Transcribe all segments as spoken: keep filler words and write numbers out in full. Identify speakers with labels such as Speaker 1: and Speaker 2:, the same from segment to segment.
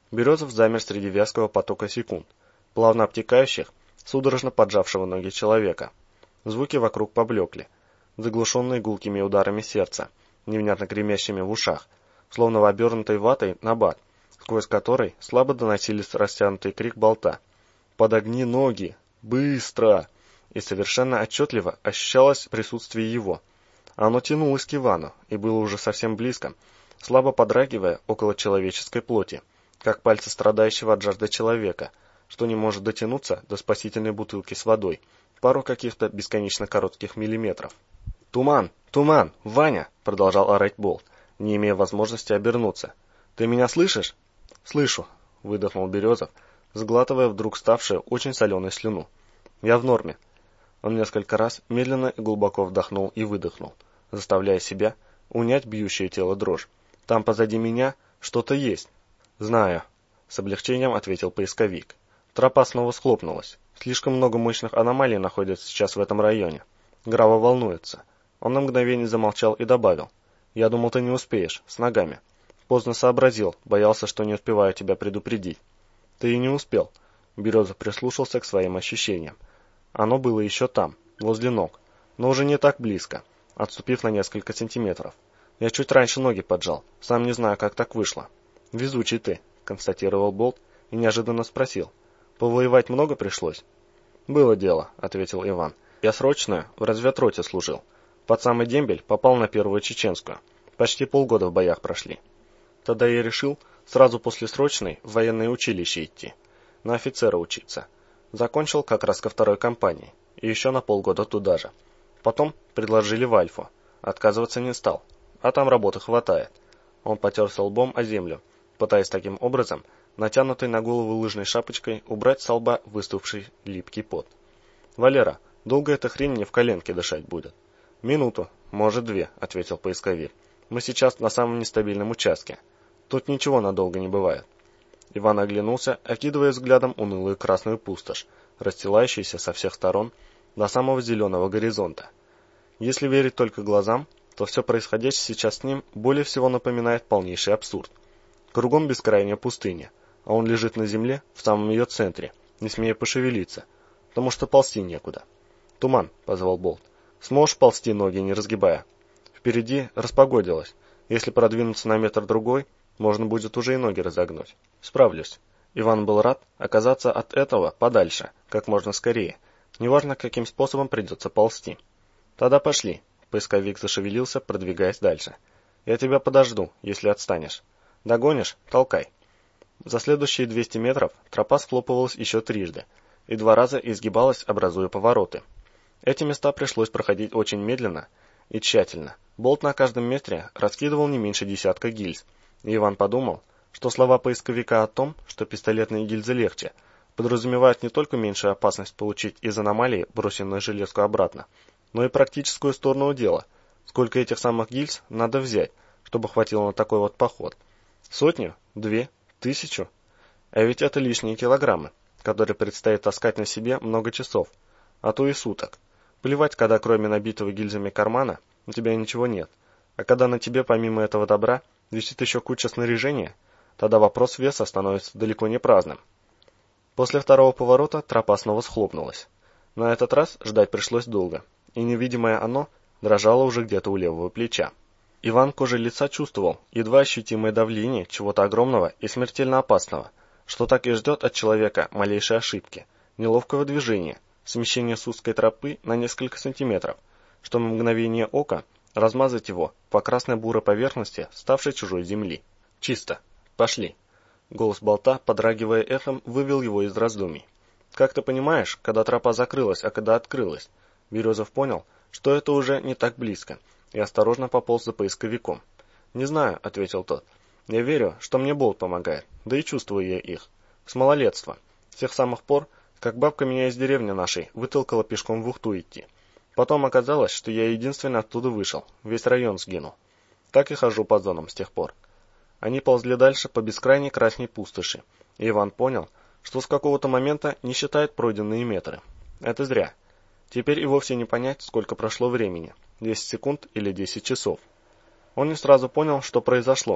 Speaker 1: Березов замер среди вязкого потока секунд, плавно обтекающих, судорожно поджавшего ноги человека. Звуки вокруг поблекли, заглушенные гулкими ударами сердца, невнятно гремящими в ушах, словно в обернутой ватой набат, сквозь который слабо доносились растянутый крик болта. «Подогни ноги! Быстро!» И совершенно отчетливо ощущалось присутствие его. Оно тянулось к Ивану и было уже совсем близко, слабо подрагивая около человеческой плоти, как пальцы страдающего от жажды человека, что не может дотянуться до спасительной бутылки с водой, пару каких-то бесконечно коротких миллиметров. «Туман! Туман! Ваня!» — продолжал орать Болт, не имея возможности обернуться. «Ты меня слышишь?» «Слышу», — выдохнул Березов, сглатывая вдруг ставшую очень соленой слюну. «Я в норме». Он несколько раз медленно и глубоко вдохнул и выдохнул, заставляя себя унять бьющее тело дрожь. «Там позади меня что-то есть». «Знаю», — с облегчением ответил поисковик. Тропа снова схлопнулась. Слишком много мощных аномалий находится сейчас в этом районе. Грава волнуется. Он на мгновение замолчал и добавил. «Я думал, ты не успеешь, с ногами». Поздно сообразил, боялся, что не успеваю тебя предупредить. «Ты и не успел». Березов прислушался к своим ощущениям. Оно было еще там, возле ног, но уже не так близко, отступив на несколько сантиметров. Я чуть раньше ноги поджал, сам не знаю, как так вышло. «Везучий ты», — констатировал Болт и неожиданно спросил. «Повоевать много пришлось?» «Было дело», — ответил Иван. «Я срочно в разведроте служил. Под самый дембель попал на первую чеченскую. Почти полгода в боях прошли. Тогда я решил сразу после срочной в военное училище идти, на офицера учиться. Закончил как раз ко второй кампании, и еще на полгода туда же. Потом предложили в Альфу. Отказываться не стал, а там работы хватает». Он потерся лбом о землю, пытаясь таким образом, натянутой на голову лыжной шапочкой, убрать со лба выступивший липкий пот. «Валера, долго эта хрень мне в коленке дышать будет?» «Минуту, может две», — ответил поисковик. «Мы сейчас на самом нестабильном участке. Тут ничего надолго не бывает». Иван оглянулся, окидывая взглядом унылую красную пустошь, расстилающуюся со всех сторон до самого зеленого горизонта. Если верить только глазам, то все происходящее сейчас с ним более всего напоминает полнейший абсурд. Кругом бескрайняя пустыня, а он лежит на земле в самом ее центре, не смея пошевелиться, потому что ползти некуда. «Туман», — позвал Болт. «Сможешь ползти, ноги не разгибая?» Впереди распогодилось. Если продвинуться на метр-другой, можно будет уже и ноги разогнуть. «Справлюсь». Иван был рад оказаться от этого подальше, как можно скорее. Неважно, каким способом придется ползти. «Тогда пошли». Поисковик зашевелился, продвигаясь дальше. «Я тебя подожду, если отстанешь. Догонишь? Толкай». За следующие двести метров тропа схлопывалась еще трижды, и два раза изгибалась, образуя повороты. Эти места пришлось проходить очень медленно и тщательно. Болт на каждом метре раскидывал не меньше десятка гильз, и Иван подумал, что слова поисковика о том, что пистолетные гильзы легче, подразумевают не только меньшую опасность получить из аномалии брошенную железку обратно, но и практическую сторону дела. Сколько этих самых гильз надо взять, чтобы хватило на такой вот поход? Сотню? Две? Тысячу? А ведь это лишние килограммы, которые предстоит таскать на себе много часов, а то и суток. Плевать, когда кроме набитого гильзами кармана у тебя ничего нет, а когда на тебе помимо этого добра висит еще куча снаряжения, тогда вопрос веса становится далеко не праздным. После второго поворота тропа снова схлопнулась. На этот раз ждать пришлось долго, и невидимое оно дрожало уже где-то у левого плеча. Иван кожей лица чувствовал едва ощутимое давление чего-то огромного и смертельно опасного, что так и ждет от человека малейшей ошибки, неловкого движения, смещения с узкой тропы на несколько сантиметров, чтобы в мгновение ока размазать его по красно-бурой поверхности ставшей чужой земли. «Чисто. Пошли». Голос Болта, подрагивая эхом, вывел его из раздумий. «Как ты понимаешь, когда тропа закрылась, а когда открылась?» Березов понял, что это уже не так близко, и осторожно пополз за поисковиком. «Не знаю», — ответил тот. «Я верю, что мне Болт помогает, да и чувствую я их. С малолетства. С тех самых пор, как бабка меня из деревни нашей вытолкала пешком в Ухту идти. Потом оказалось, что я единственный оттуда вышел, весь район сгинул. Так и хожу по зонам с тех пор». Они ползли дальше по бескрайней красной пустоши, и Иван понял, что с какого-то момента не считает пройденные метры. Это зря. Теперь и вовсе не понять, сколько прошло времени, десять секунд или десять часов. Он не сразу понял, что произошло,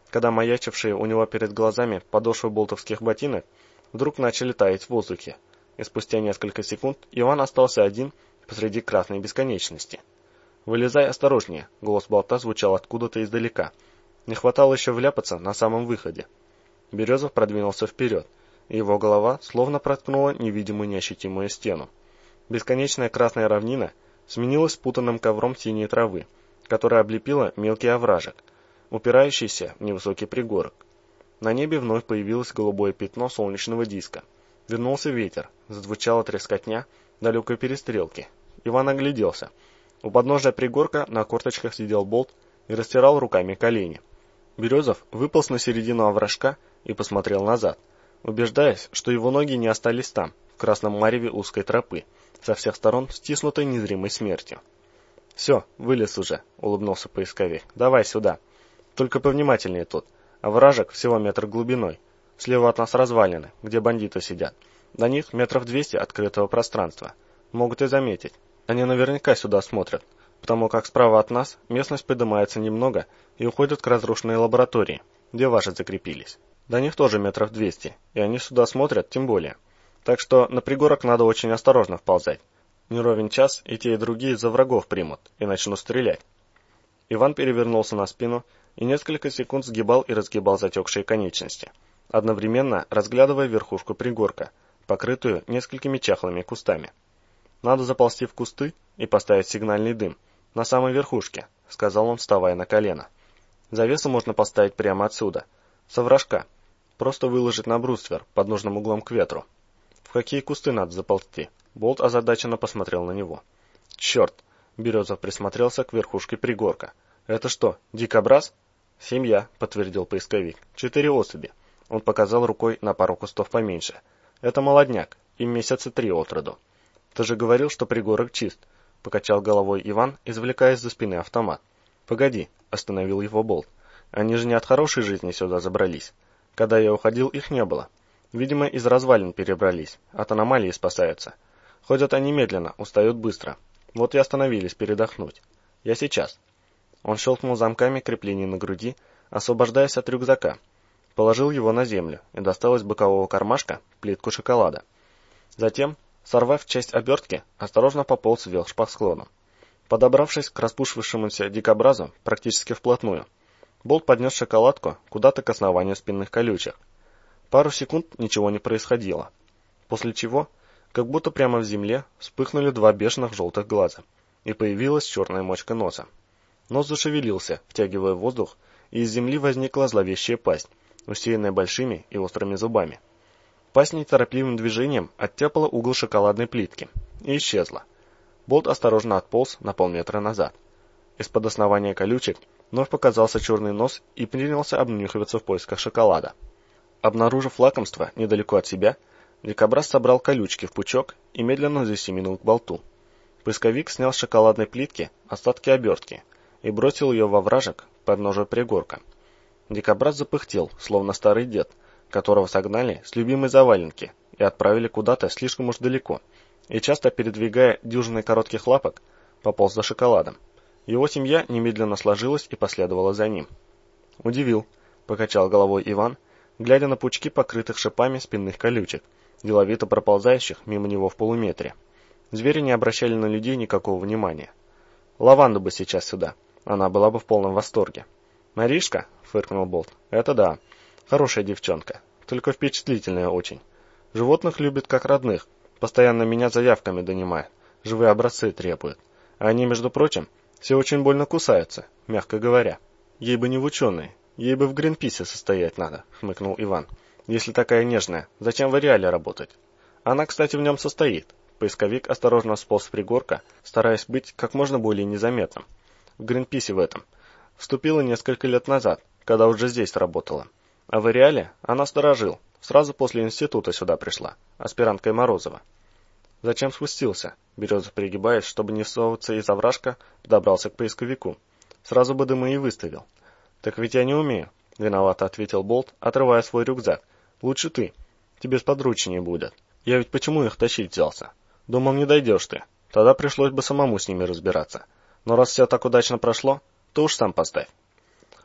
Speaker 1: когда маячившие у него перед глазами подошвы болтовских ботинок вдруг начали таять в воздухе, и спустя несколько секунд Иван остался один посреди красной бесконечности. «Вылезай осторожнее», — голос болта звучал откуда-то издалека. Не хватало еще вляпаться на самом выходе. Березов продвинулся вперед, и его голова словно проткнула невидимую неощутимую стену. Бесконечная красная равнина сменилась путанным ковром синей травы, которая облепила мелкий овражек, упирающийся в невысокий пригорок. На небе вновь появилось голубое пятно солнечного диска. Вернулся ветер, зазвучала трескотня далекой перестрелки. Иван огляделся. У подножия пригорка на корточках сидел Болт и растирал руками колени. Березов выполз на середину овражка и посмотрел назад, убеждаясь, что его ноги не остались там, в красном мареве узкой тропы, со всех сторон стиснутой незримой смертью. «Все, вылез уже», — улыбнулся поисковик. «Давай сюда. Только повнимательнее тут. Овражек всего метр глубиной. Слева от нас развалины, где бандиты сидят. До них метров двести открытого пространства. Могут и заметить. Они наверняка сюда смотрят, потому как справа от нас местность поднимается немного и уходит к разрушенной лаборатории, где ваши закрепились. До них тоже метров двести, и они сюда смотрят тем более. Так что на пригорок надо очень осторожно вползать. Не ровен час, и те, и другие за врагов примут, и начнут стрелять». Иван перевернулся на спину и несколько секунд сгибал и разгибал затекшие конечности, одновременно разглядывая верхушку пригорка, покрытую несколькими чахлыми кустами. «Надо заползти в кусты и поставить сигнальный дым на самой верхушке», — сказал он, вставая на колено. «Завесу можно поставить прямо отсюда, с овражка, просто выложить на бруствер под нужным углом к ветру». «В какие кусты надо заползти?» Болт озадаченно посмотрел на него. «Черт!» — Березов присмотрелся к верхушке пригорка. «Это что, дикобраз?» «Семья», — подтвердил поисковик. «Четыре особи». Он показал рукой на пару кустов поменьше. «Это молодняк, им месяца три от роду». «Ты же говорил, что пригорок чист», — покачал головой Иван, извлекая из-за спины автомат. «Погоди», — остановил его Болт. «Они же не от хорошей жизни сюда забрались. Когда я уходил, их не было. Видимо, из развалин перебрались, от аномалии спасаются. Ходят они медленно, устают быстро. Вот и остановились передохнуть. Я сейчас». Он щелкнул замками креплений на груди, освобождаясь от рюкзака. Положил его на землю и достал из бокового кармашка плитку шоколада. Затем, сорвав часть обертки, осторожно пополз вверх по склону. Подобравшись к распушившемуся дикобразу практически вплотную, Болт поднес шоколадку куда-то к основанию спинных колючек. Пару секунд ничего не происходило, после чего, как будто прямо в земле, вспыхнули два бешеных желтых глаза, и появилась черная мочка носа. Нос зашевелился, втягивая воздух, и из земли возникла зловещая пасть, усеянная большими и острыми зубами. Пасть неторопливым движением оттяпала угол шоколадной плитки и исчезла. Болт осторожно отполз на полметра назад. Из-под основания колючек вновь показался черный нос и принялся обнюхиваться в поисках шоколада. Обнаружив лакомство недалеко от себя, дикобраз собрал колючки в пучок и медленно засеменил к болту. Поисковик снял с шоколадной плитки остатки обертки и бросил ее во вражек под подножие пригорка. Дикобраз запыхтел, словно старый дед, которого согнали с любимой заваленки и отправили куда-то слишком уж далеко, и часто передвигая дюжиной коротких лапок, пополз за шоколадом. Его семья немедленно сложилась и последовала за ним. «Удивил», — покачал головой Иван, глядя на пучки покрытых шипами спинных колючек, деловито проползающих мимо него в полуметре. Звери не обращали на людей никакого внимания. «Лаванду бы сейчас сюда, она была бы в полном восторге». «Маришка?» — фыркнул Болт. «Это да. Хорошая девчонка, только впечатлительная очень. Животных любит как родных, постоянно меня заявками донимает, живые образцы требует. А они, между прочим, все очень больно кусаются, мягко говоря. Ей бы не в ученые, ей бы в Гринписе состоять надо», — хмыкнул Иван. «Если такая нежная, зачем в Ареале работать? Она, кстати, в нем состоит». Поисковик осторожно сполз с пригорка, стараясь быть как можно более незаметным. В Гринписе в этом. Вступила несколько лет назад, когда уже здесь работала. А в Ареале она сторожил, сразу после института сюда пришла, аспиранткой Морозова. «Зачем спустился?» Березов, пригибаясь, чтобы не соваться из овражка, подобрался к поисковику. «Сразу бы дымы и выставил». «Так ведь я не умею», — виновато ответил Болт, отрывая свой рюкзак. «Лучше ты. Тебе сподручнее будет. Я ведь почему их тащить взялся? Думал, не дойдешь ты. Тогда пришлось бы самому с ними разбираться. Но раз все так удачно прошло, то уж сам поставь».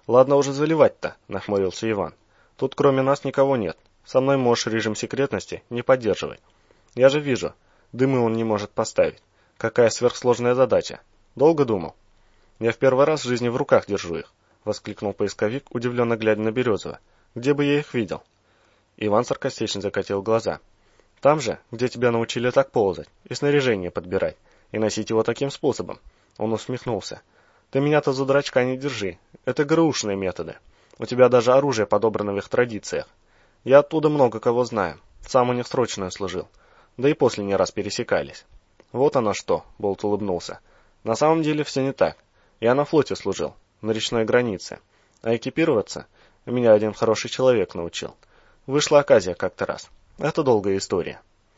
Speaker 1: Ладно уже заливать-то, нахмурился Иван. Тут кроме нас никого нет. Со мной можешь режим секретности не поддерживать. Я же вижу, дымы он не может поставить. Какая сверхсложная задача. Долго думал? Я в первый раз в жизни в руках держу их, воскликнул поисковик, удивленно глядя на Березова. Где бы я их видел? Иван саркастично закатил глаза. Там же, где тебя научили так ползать, и снаряжение подбирать, и носить его таким способом. Он усмехнулся. Ты меня-то за дурачка не держи. Это ГРУшные методы. У тебя даже оружие подобрано в их традициях. Я оттуда много кого знаю. Сам у них срочную служил. Да и после не раз пересекались. Вот оно что, Болт улыбнулся. На самом деле все не так. Я на флоте служил, на речной границе. А экипироваться меня один хороший человек научил. Вышла оказия как-то раз. Это долгая история.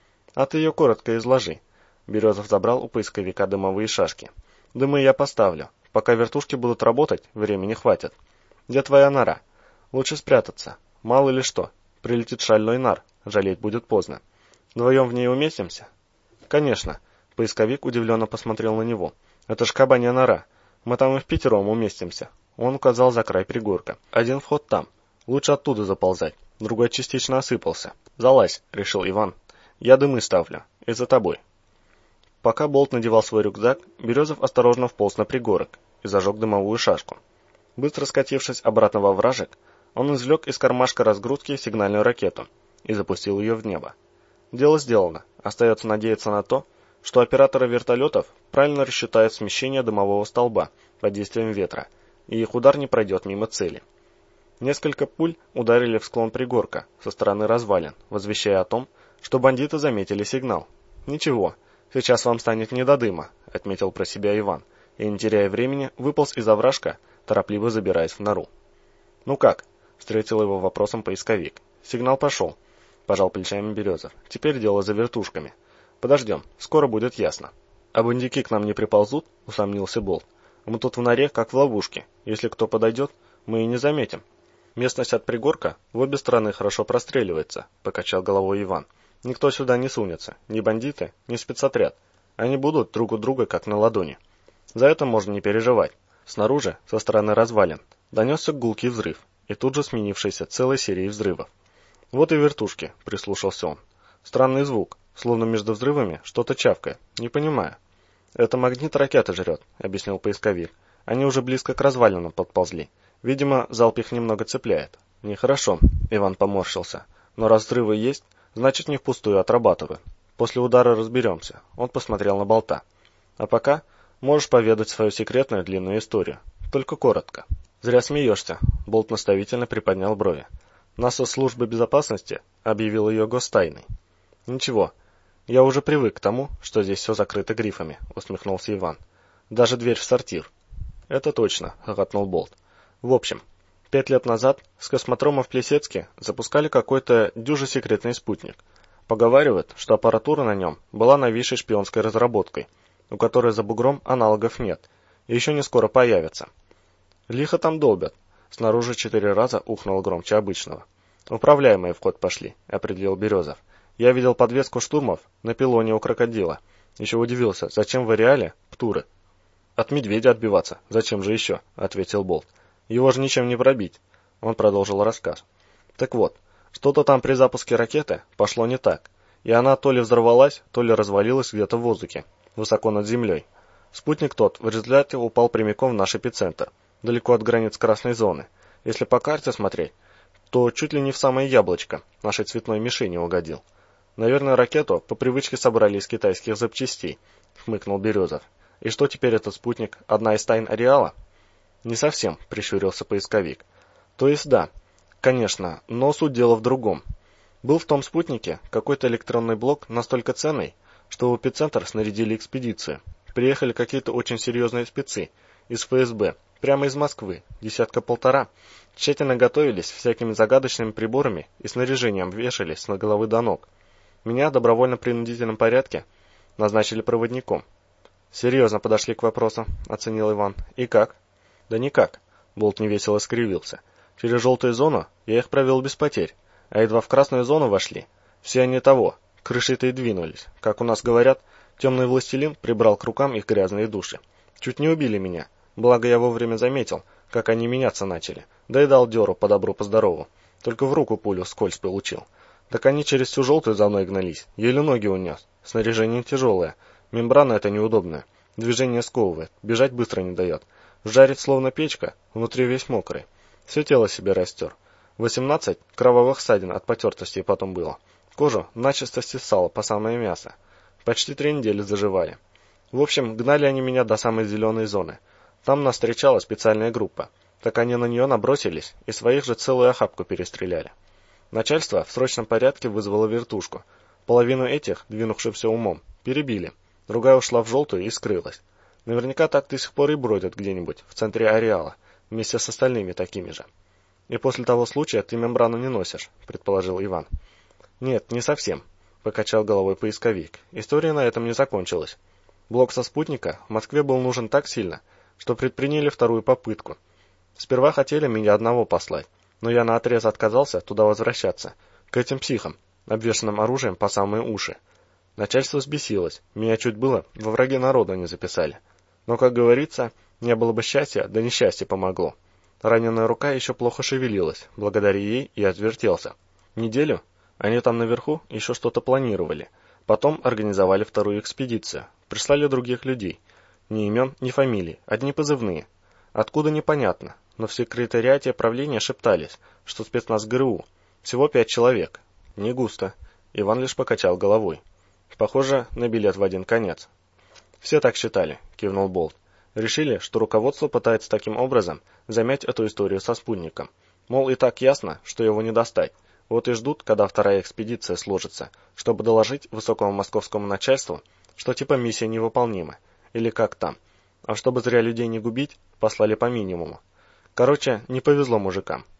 Speaker 1: А ты ее коротко изложи. Березов забрал у поисковика дымовые шашки. Дымы я поставлю. Пока вертушки будут работать, времени хватит. Где твоя нора? Лучше спрятаться. Мало ли что. Прилетит шальной нар. Жалеть будет поздно. Вдвоем в ней уместимся? Конечно. Поисковик удивленно посмотрел на него. Это ж кабанья нора. Мы там и впятером уместимся. Он указал за край пригорка. Один вход там. Лучше оттуда заползать. Другой частично осыпался. Залазь, решил Иван. Я дымы ставлю. И за тобой. Пока Болт надевал свой рюкзак, Березов осторожно вполз на пригорок и зажег дымовую шашку. Быстро скатившись обратно во вражек, он извлек из кармашка разгрузки сигнальную ракету и запустил ее в небо. Дело сделано. Остается надеяться на то, что операторы вертолетов правильно рассчитают смещение дымового столба под действием ветра, и их удар не пройдет мимо цели. Несколько пуль ударили в склон пригорка со стороны развалин, возвещая о том, что бандиты заметили сигнал. «Ничего, сейчас вам станет не до дыма», — отметил про себя Иван, и, не теряя времени, выполз из овражка, торопливо забираясь в нору. «Ну как?» — встретил его вопросом поисковик. «Сигнал пошел», — пожал плечами Березов. «Теперь дело за вертушками. Подождем, скоро будет ясно». «А бандюки к нам не приползут?» — усомнился Болт. «Мы тут в норе, как в ловушке. Если кто подойдет, мы и не заметим». «Местность от пригорка в обе стороны хорошо простреливается», — покачал головой Иван. «Никто сюда не сунется, ни бандиты, ни спецотряд. Они будут друг у друга как на ладони. За это можно не переживать». Снаружи, со стороны развалин, донесся гулкий взрыв, и тут же сменившийся целой серией взрывов. «Вот и вертушки», — прислушался он. «Странный звук, словно между взрывами что-то чавкает. Не понимаю». «Это магнит ракеты жрет», — объяснил поисковик. «Они уже близко к развалинам подползли. Видимо, залп их немного цепляет». «Нехорошо», — Иван поморщился. «Но раз взрывы есть, значит, не впустую отрабатываю. После удара разберемся». Он посмотрел на Болта. «А пока можешь поведать свою секретную длинную историю. Только коротко». «Зря смеешься», — Болт наставительно приподнял брови. «НАСА службы безопасности объявил ее гостайной». «Ничего, я уже привык к тому, что здесь все закрыто грифами», — усмехнулся Иван. «Даже дверь в сортир». «Это точно», — гоготнул Болт. «В общем, пять лет назад с космодрома в Плесецке запускали какой-то дюже секретный спутник. Поговаривают, что аппаратура на нем была новейшей шпионской разработкой, у которой за бугром аналогов нет, и еще не скоро появится. Лихо там долбят». Снаружи четыре раза ухнул громче обычного. «Управляемые в ход пошли», — определил Березов. «Я видел подвеску штурмов на пилоне у крокодила. Еще удивился, зачем в ареале птуры?» «От медведя отбиваться. Зачем же еще?» — ответил Болт. «Его же ничем не пробить». Он продолжил рассказ. «Так вот, что-то там при запуске ракеты пошло не так, и она то ли взорвалась, то ли развалилась где-то в воздухе, высоко над землей. Спутник тот в результате упал прямиком в наш эпицентр, далеко от границ красной зоны. Если по карте смотреть, то чуть ли не в самое яблочко нашей цветной мишени угодил. Наверное, ракету по привычке собрали из китайских запчастей», — хмыкнул Березов. «И что теперь этот спутник? Одна из тайн ареала?» «Не совсем», — прищурился поисковик. «То есть да, конечно, но суть дела в другом. Был в том спутнике какой-то электронный блок настолько ценный, что в эпицентр снарядили экспедицию. Приехали какие-то очень серьезные спецы из эф эс бэ, прямо из Москвы, десятка-полтора. Тщательно готовились, всякими загадочными приборами и снаряжением вешались с головы до ног. Меня в добровольно-принудительном порядке назначили проводником». «Серьезно подошли к вопросу», — оценил Иван. «И как?» «Да никак», — Болт невесело скривился. «Через желтую зону я их провел без потерь, а едва в красную зону вошли. Все они того, крышей-то и двинулись. Как у нас говорят, темный властелин прибрал к рукам их грязные души. Чуть не убили меня, благо я вовремя заметил, как они меняться начали. Да и дал дёру по добру, по здорову. Только в руку пулю скользь получил. Так они через всю желтую за мной гнались. Еле ноги унес. Снаряжение тяжелое. Мембрана эта неудобная. Движение сковывает. Бежать быстро не дает. Жарит словно печка. Внутри весь мокрый. Все тело себе растер. Восемнадцать кровавых ссадин от потертостей потом было. Кожу начисто стесало по самое мясо. Почти три недели заживали. В общем, гнали они меня до самой зеленой зоны. Там нас встречала специальная группа. Так они на нее набросились и своих же целую охапку перестреляли. Начальство в срочном порядке вызвало вертушку. Половину этих, двинувшихся умом, перебили. Другая ушла в желтую и скрылась. Наверняка так до сих пор и бродят где-нибудь в центре ареала, вместе с остальными такими же. И после того случая ты мембрану не носишь, предположил Иван. Нет, не совсем, покачал головой поисковик. История на этом не закончилась. Блок со спутника в Москве был нужен так сильно, что предприняли вторую попытку. Сперва хотели меня одного послать, но я наотрез отказался туда возвращаться, к этим психам, обвешанным оружием по самые уши. Начальство взбесилось, меня чуть было во враги народа не записали. Но, как говорится, не было бы счастья, да несчастье помогло. Раненая рука еще плохо шевелилась, благодаря ей я отвертелся. Неделю они там наверху еще что-то планировали, потом организовали вторую экспедицию, прислали других людей. Ни имен, ни фамилий, одни позывные. Откуда непонятно, но в секретариате правления шептались, что спецназ ГРУ. Всего пять человек. Не густо. Иван лишь покачал головой. Похоже на билет в один конец. Все так считали, кивнул Болт. Решили, что руководство пытается таким образом замять эту историю со спутником. Мол, и так ясно, что его не достать. Вот и ждут, когда вторая экспедиция сложится, чтобы доложить высокому московскому начальству, что типа миссия невыполнима. Или как там. А чтобы зря людей не губить, послали по минимуму. Короче, не повезло мужикам.